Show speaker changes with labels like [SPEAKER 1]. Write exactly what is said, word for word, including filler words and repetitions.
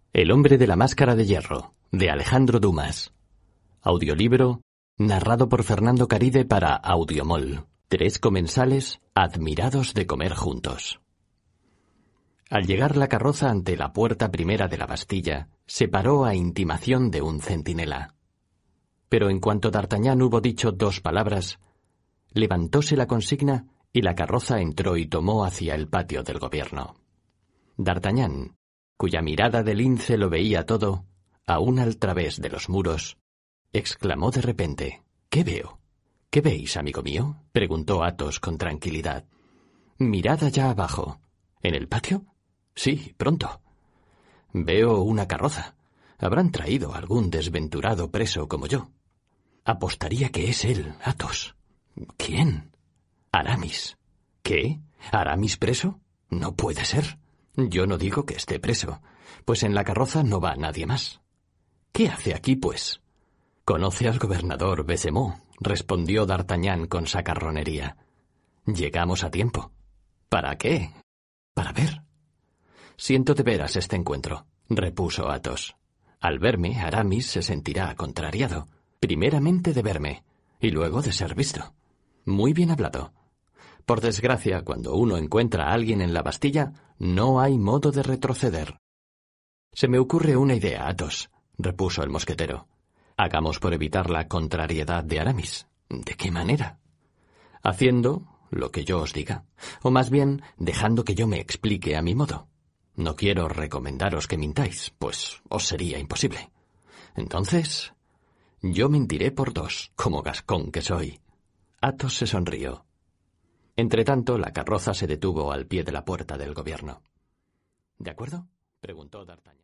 [SPEAKER 1] El hombre de la máscara de hierro, de Alejandro Dumas. Audiolibro, narrado por Fernando Caride para Audiomol. Tres comensales admirados de comer juntos. Al llegar la carroza ante la puerta primera de la Bastilla, se paró a intimación de un centinela. Pero en cuanto D'Artagnan hubo dicho dos palabras, levantóse la consigna y la carroza entró y tomó hacia el patio del gobierno. D'Artagnan, cuya mirada de lince lo veía todo, aún al través de los muros, exclamó de repente: «¿Qué veo?» «¿Qué veis, amigo mío?», preguntó Athos con tranquilidad. «Mirad allá abajo». «¿En el patio?» «Sí, pronto». «Veo una carroza. Habrán traído algún desventurado preso como yo». «Apostaría que es él, Athos». «¿Quién?» «Aramis». «¿Qué? ¿Aramis preso? No puede ser. Yo no digo que esté preso, pues en la carroza no va nadie más». «¿Qué hace aquí, pues?» «Conoce al gobernador Baisemeaux», respondió D'Artagnan con sacarronería. «Llegamos a tiempo». «¿Para qué?» «Para ver». «Siento de veras este encuentro», repuso Athos. «Al verme, Aramis se sentirá contrariado, primeramente de verme, y luego de ser visto». «Muy bien hablado. Por desgracia, cuando uno encuentra a alguien en la Bastilla, no hay modo de retroceder». «Se me ocurre una idea, Athos», repuso el mosquetero. «Hagamos por evitar la contrariedad de Aramis». «¿De qué manera?» «Haciendo lo que yo os diga, o más bien dejando que yo me explique a mi modo. No quiero recomendaros que mintáis, pues os sería imposible. Entonces, yo mentiré por dos, como gascón que soy». Athos se sonrió. Entretanto, la carroza se detuvo al pie de la puerta del gobierno. «¿De acuerdo?», preguntó D'Artagnan.